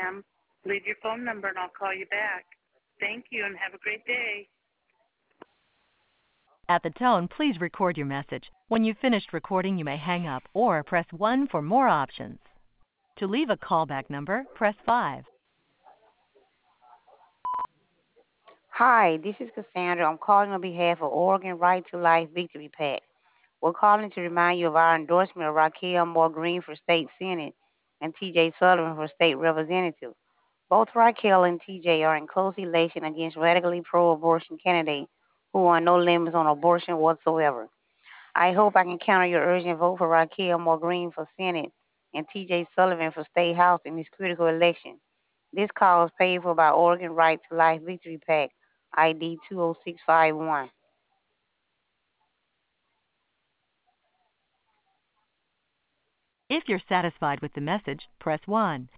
ma'am. Leave your phone number and I'll call you back. Thank you and have a great day. At the tone, please record your message. When you've finished recording, you may hang up or press 1 for more options. To leave a callback number, press 5. Hi, this is Cassandra. I'm calling on behalf of Oregon Right to Life Victory PAC. We're calling to remind you of our endorsement of Raquel Moore Green for State Senate and T.J. Sullivan for State Representative. Both Raquel and T.J. are in close election against radically pro-abortion candidates who want no limits on abortion whatsoever. I hope I can counter your urgent vote for Raquel Moore Green for Senate and T.J. Sullivan for State House in this critical election. This call is paid for by Oregon Right to Life Victory PAC, ID 20651. If you're satisfied with the message, press 1.